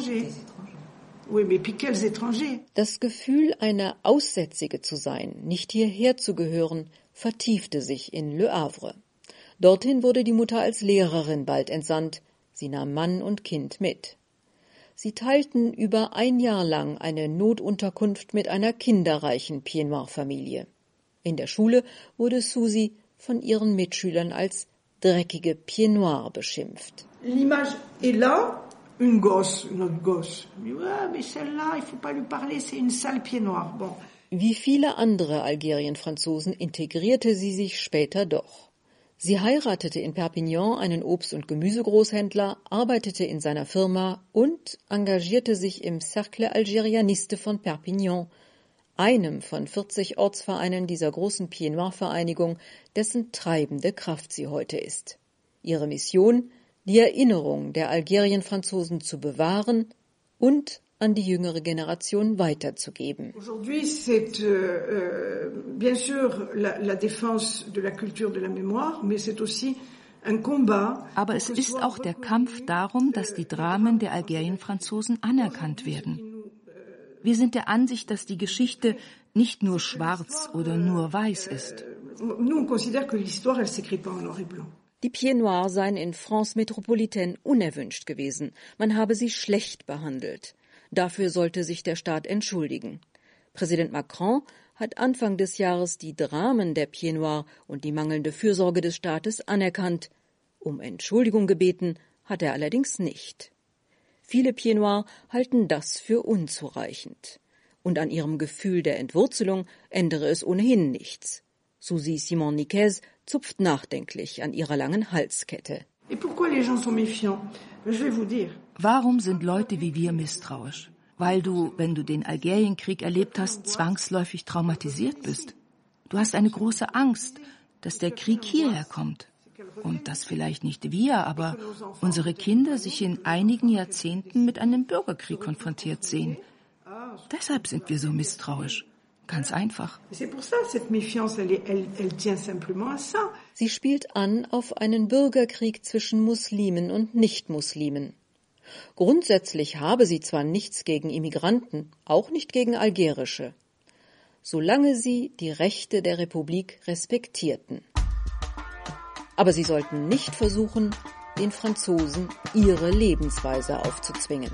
Das Gefühl, eine Aussätzige zu sein, nicht hierher zu gehören, vertiefte sich in Le Havre. Dorthin wurde die Mutter als Lehrerin bald entsandt. Sie nahm Mann und Kind mit. Sie teilten über ein Jahr lang eine Notunterkunft mit einer kinderreichen Pieds Noirs-Familie. In der Schule wurde Susi von ihren Mitschülern als dreckige Pieds Noirs beschimpft. L'image est là, une gosse, une autre gosse. Ah, mais celle-là, il faut pas lui parler, c'est une sale Pieds Noirs. Bon. Wie viele andere Algerien-Franzosen integrierte sie sich später doch. Sie heiratete in Perpignan einen Obst- und Gemüsegroßhändler, arbeitete in seiner Firma und engagierte sich im Cercle Algérianiste von Perpignan, einem von vierzig Ortsvereinen dieser großen Pieds Noirs-Vereinigung, dessen treibende Kraft sie heute ist. Ihre Mission, die Erinnerung der Algerien-Franzosen zu bewahren und an die jüngere Generation weiterzugeben. Aujourd'hui, c'est euh, bien sûr la, la défense de la culture de la mémoire, mais c'est aussi un combat. Aber es ist auch der Kampf darum, dass die Dramen der Algerien-Franzosen anerkannt werden. Wir sind der Ansicht, dass die Geschichte nicht nur schwarz oder nur weiß ist. Nous, on considère que l'histoire, elle s'écrit pas en noir et blanc. Die Pieds Noirs seien in France Métropolitaine unerwünscht gewesen. Man habe sie schlecht behandelt. Dafür sollte sich der Staat entschuldigen. Präsident Macron hat Anfang des Jahres die Dramen der Pieds Noirs und die mangelnde Fürsorge des Staates anerkannt. Um Entschuldigung gebeten hat er allerdings nicht. Viele Pieds Noirs halten das für unzureichend. Und an ihrem Gefühl der Entwurzelung ändere es ohnehin nichts. Susi Simon Nicaise zupft nachdenklich an ihrer langen Halskette. Warum sind Leute wie wir misstrauisch? Weil du, wenn du den Algerienkrieg erlebt hast, zwangsläufig traumatisiert bist. Du hast eine große Angst, dass der Krieg hierher kommt. Und dass vielleicht nicht wir, aber unsere Kinder sich in einigen Jahrzehnten mit einem Bürgerkrieg konfrontiert sehen. Deshalb sind wir so misstrauisch. Ganz einfach. Sie spielt an auf einen Bürgerkrieg zwischen Muslimen und Nichtmuslimen. Grundsätzlich habe sie zwar nichts gegen Immigranten, auch nicht gegen algerische, solange sie die Rechte der Republik respektierten. Aber sie sollten nicht versuchen, den Franzosen ihre Lebensweise aufzuzwingen.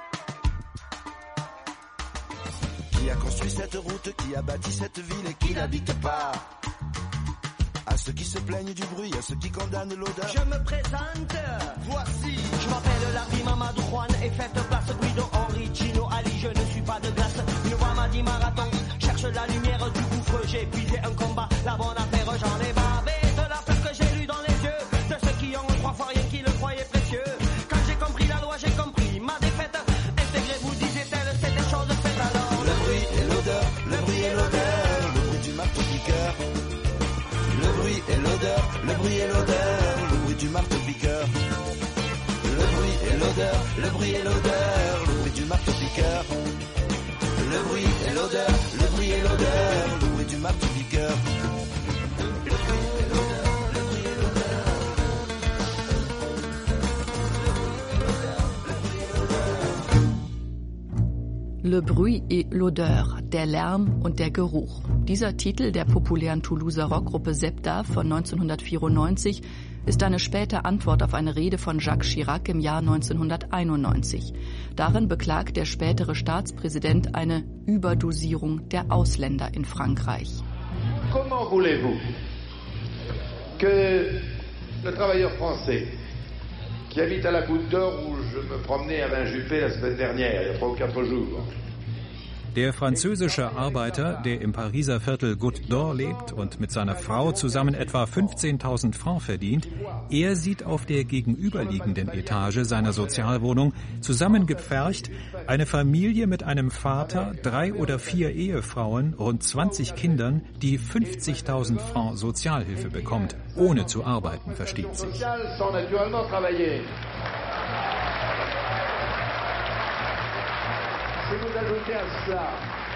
Qui a construit cette route, qui a bâti cette ville et qui n'habite pas? À ceux qui se plaignent du bruit, à ceux qui condamnent l'odeur. Je me présente, voici. Je m'appelle Larry Mamadou Juan et faites place Guido, Henri, Gino, Ali. Je ne suis pas de glace, une voix m'a dit marathon. Cherche la lumière du gouffre, j'ai épuisé un combat. La bonne affaire, j'en ai bavé de la peur que j'ai lu dans les yeux de ceux qui ont trois fois rien qui le croyaient précieux. Quand j'ai compris la loi, j'ai compris ma défaite. Intégrez-vous, disait-elle, c'est des choses faites alors. Le bruit et l'odeur, le bruit et l'odeur, le bruit du marteau-piqueur. Le bruit et l'odeur, le bruit et l'odeur, le bruit du marteau-piqueur. Le bruit et l'odeur, le bruit et l'odeur, le bruit du marteau-piqueur. Le bruit et l'odeur, le bruit et l'odeur, le bruit du marteau-piqueur. Le bruit et l'odeur, der Lärm und der Geruch. Dieser Titel der populären Toulouser Rockgruppe Zebda von neunzehnhundertvierundneunzig ist eine späte Antwort auf eine Rede von Jacques Chirac im Jahr neunzehnhunderteinundneunzig. Darin beklagt der spätere Staatspräsident eine Überdosierung der Ausländer in Frankreich. Comment voulez-vous que le travailleur français qui habite à la Goutte d'Or où je me promenais à Vingt-Juppé la semaine dernière, il y a trois ou quatre jours. Der französische Arbeiter, der im Pariser Viertel Goutte d'Or lebt und mit seiner Frau zusammen etwa fünfzehntausend Francs verdient, er sieht auf der gegenüberliegenden Etage seiner Sozialwohnung zusammengepfercht eine Familie mit einem Vater, drei oder vier Ehefrauen, rund zwanzig Kindern, die fünfzigtausend Francs Sozialhilfe bekommt, ohne zu arbeiten, versteht sich. Si vous ajoutez à cela,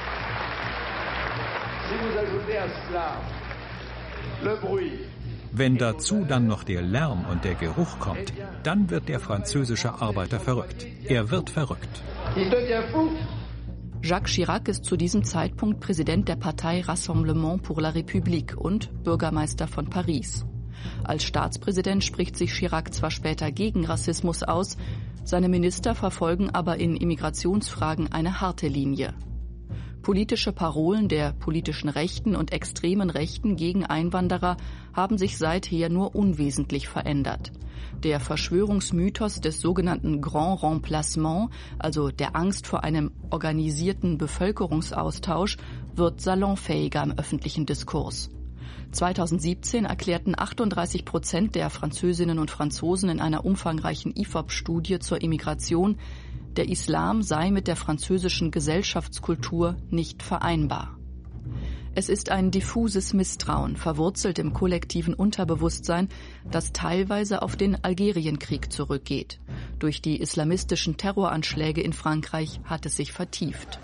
si vous ajoutez à cela le bruit. Wenn dazu dann noch der Lärm und der Geruch kommt, dann wird der französische Arbeiter verrückt. Er wird verrückt. Jacques Chirac ist zu diesem Zeitpunkt Präsident der Partei Rassemblement pour la République und Bürgermeister von Paris. Als Staatspräsident spricht sich Chirac zwar später gegen Rassismus aus, seine Minister verfolgen aber in Immigrationsfragen eine harte Linie. Politische Parolen der politischen Rechten und extremen Rechten gegen Einwanderer haben sich seither nur unwesentlich verändert. Der Verschwörungsmythos des sogenannten Grand Remplacement, also der Angst vor einem organisierten Bevölkerungsaustausch, wird salonfähiger im öffentlichen Diskurs. zweitausendsiebzehn erklärten achtunddreißig Prozent der Französinnen und Franzosen in einer umfangreichen I F O P-Studie zur Immigration, der Islam sei mit der französischen Gesellschaftskultur nicht vereinbar. Es ist ein diffuses Misstrauen, verwurzelt im kollektiven Unterbewusstsein, das teilweise auf den Algerienkrieg zurückgeht. Durch die islamistischen Terroranschläge in Frankreich hat es sich vertieft.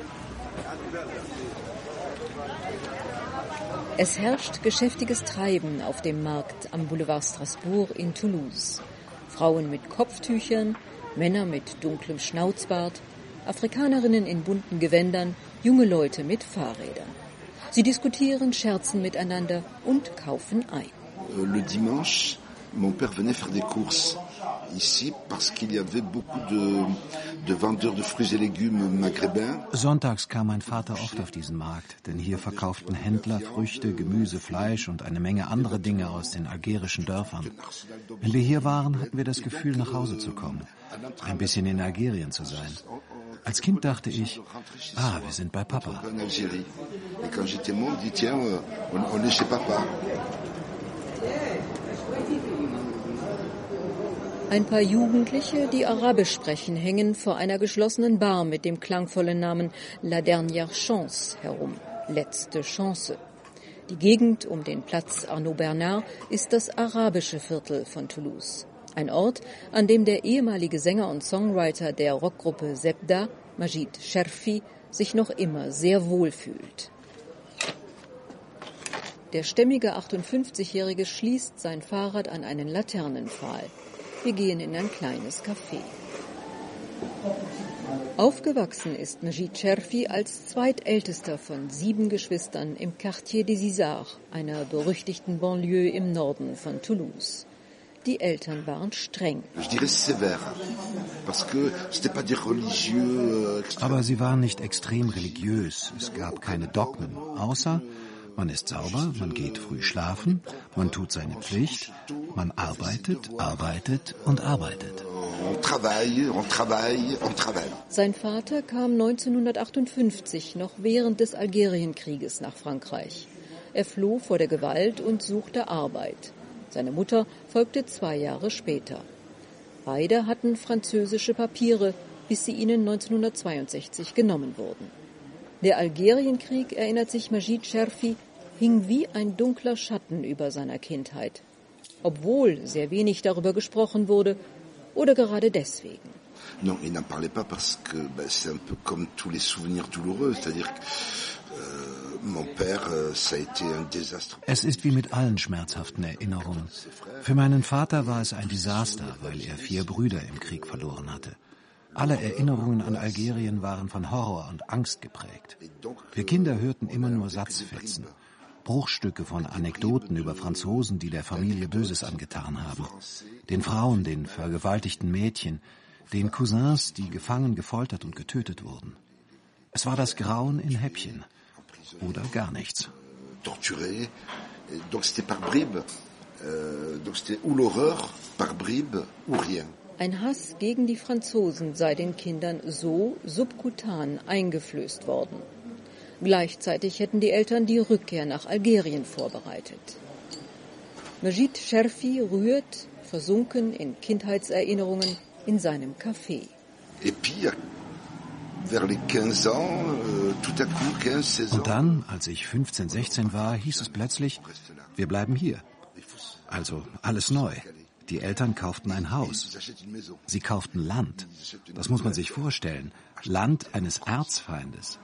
Es herrscht geschäftiges Treiben auf dem Markt am Boulevard Strasbourg in Toulouse. Frauen mit Kopftüchern, Männer mit dunklem Schnauzbart, Afrikanerinnen in bunten Gewändern, junge Leute mit Fahrrädern. Sie diskutieren, scherzen miteinander und kaufen ein. Le dimanche, mon père venait faire des courses ici parce qu'il y avait beaucoup de, de vendeurs de fruits et légumes maghrébins. Sonntags kam mein Vater oft auf diesen Markt, denn hier verkauften Händler Früchte, Gemüse, Fleisch und eine Menge andere Dinge aus den algerischen Dörfern. Wenn wir hier waren, hatten wir das Gefühl, nach Hause zu kommen, ein bisschen in Algerien zu sein. Als Kind dachte ich, ah, wir sind bei Papa. Ein paar Jugendliche, die Arabisch sprechen, hängen vor einer geschlossenen Bar mit dem klangvollen Namen La Dernière Chance herum, letzte Chance. Die Gegend um den Platz Arnaud Bernard ist das arabische Viertel von Toulouse. Ein Ort, an dem der ehemalige Sänger und Songwriter der Rockgruppe Zebda, Majid Cherfi, sich noch immer sehr wohl fühlt. Der stämmige achtundfünfzigjährige schließt sein Fahrrad an einen Laternenpfahl. Wir gehen in ein kleines Café. Aufgewachsen ist Majid Cherfi als zweitältester von sieben Geschwistern im Quartier des Isards, einer berüchtigten Banlieue im Norden von Toulouse. Die Eltern waren streng. Aber sie waren nicht extrem religiös. Es gab keine Dogmen, außer man ist sauber, man geht früh schlafen, man tut seine Pflicht, man arbeitet, arbeitet und arbeitet. Sein Vater kam neunzehnhundertachtundfünfzig, noch während des Algerienkrieges, nach Frankreich. Er floh vor der Gewalt und suchte Arbeit. Seine Mutter folgte zwei Jahre später. Beide hatten französische Papiere, bis sie ihnen neunzehnhundertzweiundsechzig genommen wurden. Der Algerienkrieg, erinnert sich Majid Cherfi, hing wie ein dunkler Schatten über seiner Kindheit. Obwohl sehr wenig darüber gesprochen wurde, oder gerade deswegen. Non, il n'en parlait pas parce que ben, c'est un peu comme tous les souvenirs douloureux, c'est-à-dire que euh, mon père, euh, ça a été un désastre. Es ist wie mit allen schmerzhaften Erinnerungen. Für meinen Vater war es ein Desaster, weil er vier Brüder im Krieg verloren hatte. Alle Erinnerungen an Algerien waren von Horror und Angst geprägt. Wir Kinder hörten immer nur Satzfetzen, Bruchstücke von Anekdoten über Franzosen, die der Familie Böses angetan haben. Den Frauen, den vergewaltigten Mädchen, den Cousins, die gefangen, gefoltert und getötet wurden. Es war das Grauen in Häppchen oder gar nichts. Torturé, donc c'était par bribes, donc c'était ou l'horreur par bribes ou rien. Ein Hass gegen die Franzosen sei den Kindern so subkutan eingeflößt worden. Gleichzeitig hätten die Eltern die Rückkehr nach Algerien vorbereitet. Majid Cherfi rührt, versunken in Kindheitserinnerungen, in seinem Café. Und dann, als ich fünfzehn, sechzehn war, hieß es plötzlich, wir bleiben hier. Also alles neu. Die Eltern kauften ein Haus. Sie kauften Land. Das muss man sich vorstellen. Land eines Erzfeindes.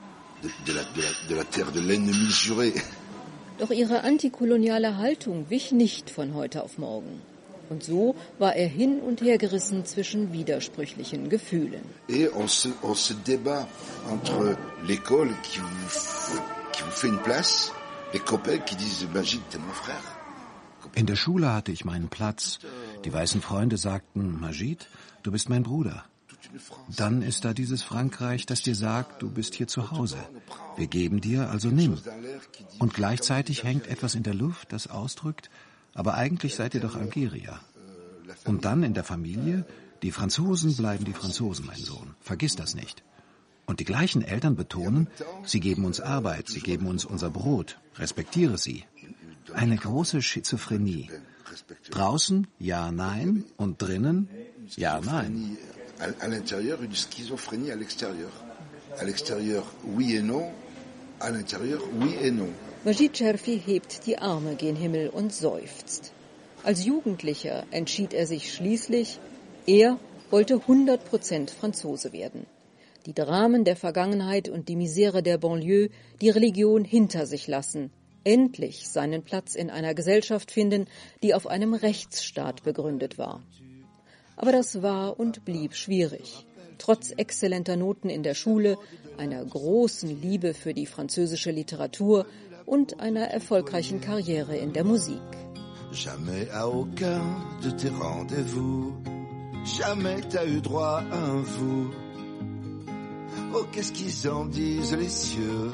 Doch ihre antikoloniale Haltung wich nicht von heute auf morgen. Und so war er hin und her gerissen zwischen widersprüchlichen Gefühlen. Et on se, on se débat entre l'école qui vous, qui vous fait une place, les copains qui disent Majid, t'es mon frère. In der Schule hatte ich meinen Platz. Die weißen Freunde sagten, Majid, du bist mein Bruder. Dann ist da dieses Frankreich, das dir sagt, du bist hier zu Hause. Wir geben dir, also nimm. Und gleichzeitig hängt etwas in der Luft, das ausdrückt, aber eigentlich seid ihr doch Algerier. Und dann in der Familie, die Franzosen bleiben die Franzosen, mein Sohn. Vergiss das nicht. Und die gleichen Eltern betonen, sie geben uns Arbeit, sie geben uns unser Brot. Respektiere sie. Eine große Schizophrenie. Draußen ja, nein und drinnen ja, nein. À l'intérieur, une schizophrénie à l'extérieur. À l'extérieur, oui et non. À l'intérieur, oui et non. Majid Cherfi hebt die Arme gen Himmel und seufzt. Als Jugendlicher entschied er sich schließlich, er wollte hundert Prozent Franzose werden. Die Dramen der Vergangenheit und die Misere der Banlieue, die Religion hinter sich lassen. Endlich seinen Platz in einer Gesellschaft finden, die auf einem Rechtsstaat begründet war. Aber das war und blieb schwierig. Trotz exzellenter Noten in der Schule, einer großen Liebe für die französische Literatur und einer erfolgreichen Karriere in der Musik. Jamais à aucun de tes rendez-vous, jamais t'as eu droit à un vous. Oh, qu'est-ce qu'ils en disent les cieux?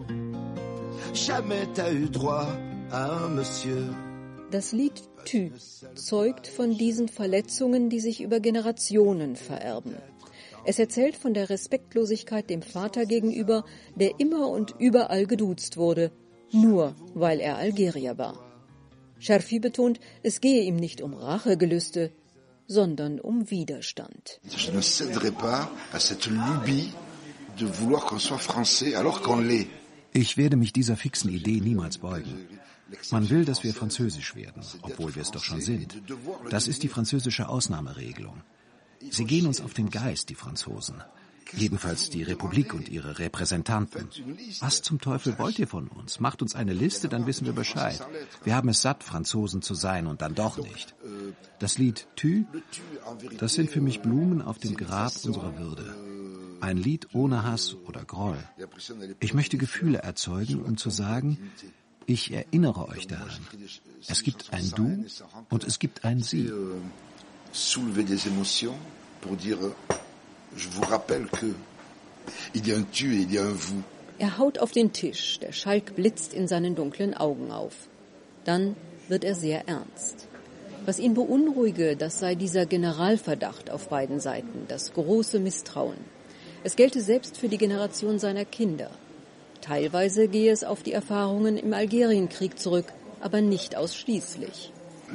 Jamais t'as eu droit à un monsieur. Das Lied Tü zeugt von diesen Verletzungen, die sich über Generationen vererben. Es erzählt von der Respektlosigkeit dem Vater gegenüber, der immer und überall geduzt wurde, nur weil er Algerier war. Cherfi betont, es gehe ihm nicht um Rachegelüste, sondern um Widerstand. Je ne céderai pas à cette lubie de vouloir qu'on soit français alors qu'on l'est. Ich werde mich dieser fixen Idee niemals beugen. Man will, dass wir französisch werden, obwohl wir es doch schon sind. Das ist die französische Ausnahmeregelung. Sie gehen uns auf den Geist, die Franzosen. Jedenfalls die Republik und ihre Repräsentanten. Was zum Teufel wollt ihr von uns? Macht uns eine Liste, dann wissen wir Bescheid. Wir haben es satt, Franzosen zu sein und dann doch nicht. Das Lied Tü, das sind für mich Blumen auf dem Grab unserer Würde. Ein Lied ohne Hass oder Groll. Ich möchte Gefühle erzeugen, um zu sagen, ich erinnere euch daran. Es gibt ein Du und es gibt ein Sie. Soulever des émotions pour dire, je vous rappelle que il y a un tu et il y a un vous. Er haut auf den Tisch, der Schalk blitzt in seinen dunklen Augen auf. Dann wird er sehr ernst. Was ihn beunruhige, das sei dieser Generalverdacht auf beiden Seiten, das große Misstrauen. Es gelte selbst für die Generation seiner Kinder. Teilweise gehe es auf die Erfahrungen im Algerienkrieg zurück, aber nicht ausschließlich.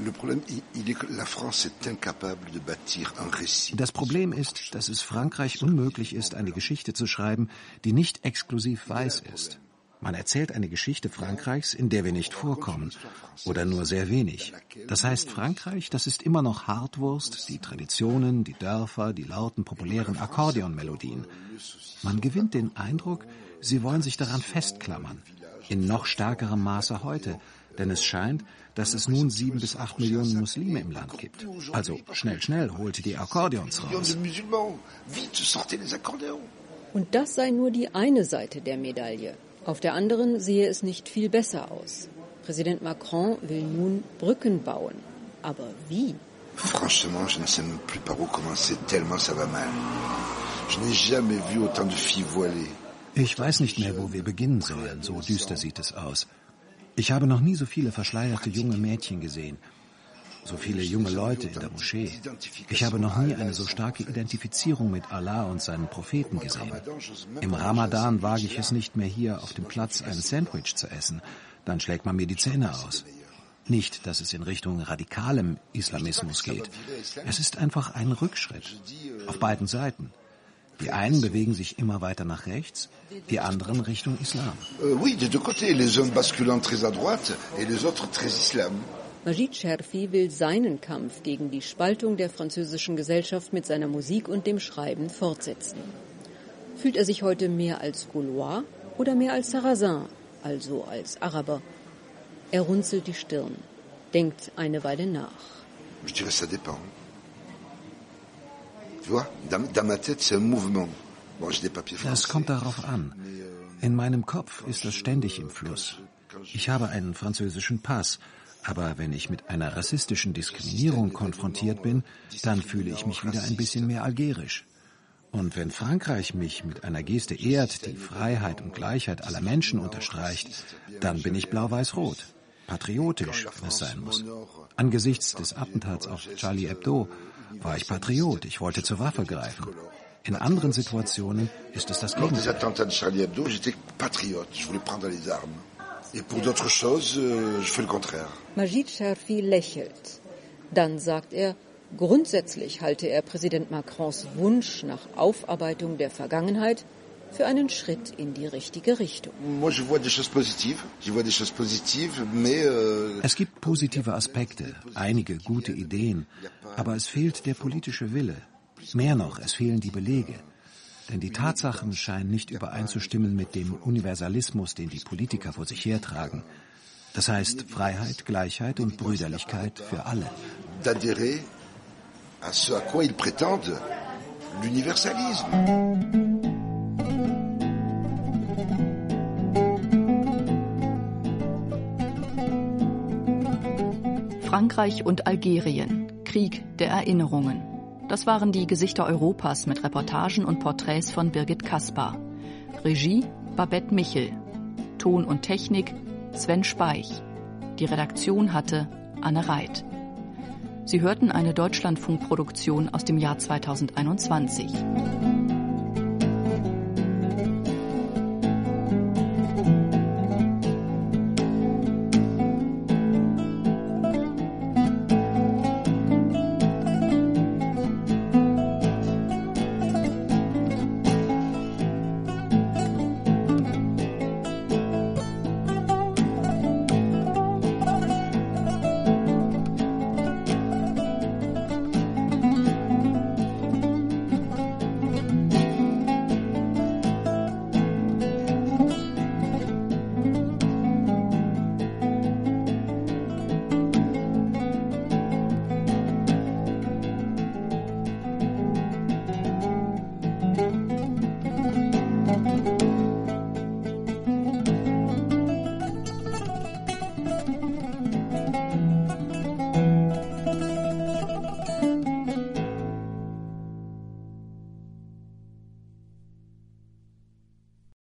Das Problem ist, dass es Frankreich unmöglich ist, eine Geschichte zu schreiben, die nicht exklusiv weiß ist. Man erzählt eine Geschichte Frankreichs, in der wir nicht vorkommen, oder nur sehr wenig. Das heißt, Frankreich, das ist immer noch Hartwurst, die Traditionen, die Dörfer, die lauten, populären Akkordeonmelodien. Man gewinnt den Eindruck, sie wollen sich daran festklammern, in noch stärkerem Maße heute, denn es scheint, dass es nun sieben bis acht Millionen Muslime im Land gibt. Also schnell, schnell, holt die Akkordeons raus. Und das sei nur die eine Seite der Medaille. Auf der anderen sehe es nicht viel besser aus. Präsident Macron will nun Brücken bauen. Aber wie? Franchement, je ne sais même plus par où commencer, tellement ça va mal. Je n'ai jamais vu autant de filles voilées. Ich weiß nicht mehr, wo wir beginnen sollen, so düster sieht es aus. Ich habe noch nie so viele verschleierte junge Mädchen gesehen, so viele junge Leute in der Moschee. Ich habe noch nie eine so starke Identifizierung mit Allah und seinen Propheten gesehen. Im Ramadan wage ich es nicht mehr, hier auf dem Platz ein Sandwich zu essen. Dann schlägt man mir die Zähne aus. Nicht, dass es in Richtung radikalem Islamismus geht. Es ist einfach ein Rückschritt. Auf beiden Seiten. Die einen bewegen sich immer weiter nach rechts, die anderen Richtung Islam. Oui, de deux côtés, les hommes basculant très à droite et les autres très islam. Majid Cherfi will seinen Kampf gegen die Spaltung der französischen Gesellschaft mit seiner Musik und dem Schreiben fortsetzen. Fühlt er sich heute mehr als Gaulois oder mehr als Sarrazin, also als Araber? Er runzelt die Stirn, denkt eine Weile nach. Je dirais, ça dépend. Das kommt darauf an. In meinem Kopf ist das ständig im Fluss. Ich habe einen französischen Pass, aber wenn ich mit einer rassistischen Diskriminierung konfrontiert bin, dann fühle ich mich wieder ein bisschen mehr algerisch. Und wenn Frankreich mich mit einer Geste ehrt, die Freiheit und Gleichheit aller Menschen unterstreicht, dann bin ich blau-weiß-rot. Patriotisch, wenn es sein muss. Angesichts des Attentats auf Charlie Hebdo war ich Patriot, ich wollte zur Waffe greifen. In anderen Situationen ist es das Gegenteil. Majid Cherfi lächelt. Dann sagt er, grundsätzlich halte er Präsident Macrons Wunsch nach Aufarbeitung der Vergangenheit für einen Schritt in die richtige Richtung. Es gibt positive Aspekte, einige gute Ideen, aber es fehlt der politische Wille. Mehr noch, es fehlen die Belege. Denn die Tatsachen scheinen nicht übereinzustimmen mit dem Universalismus, den die Politiker vor sich hertragen. Das heißt Freiheit, Gleichheit und Brüderlichkeit für alle. D'adhérer à ce à quoi ils prétendent, l'universalisme. Frankreich und Algerien. Krieg der Erinnerungen. Das waren die Gesichter Europas mit Reportagen und Porträts von Birgit Caspar. Regie Babette Michel. Ton und Technik Sven Speich. Die Redaktion hatte Anne Reit. Sie hörten eine Deutschlandfunkproduktion aus dem Jahr zweitausendeinundzwanzig.